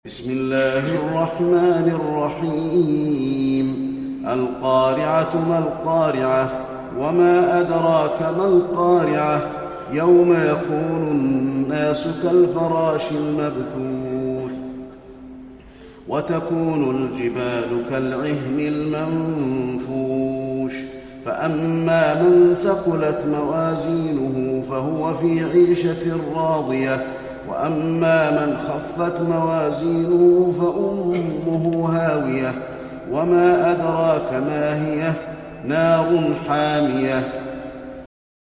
بسم الله الرحمن الرحيم. القارعة ما القارعة وما أدراك ما القارعة يوم يكون الناس كالفراش المبثوث وتكون الجبال كالعهن المنفوش فأما من ثقلت موازينه فهو في عيشة راضية وأما من خفت موازينه فأمه هاوية وما أدراك ما هي نار حامية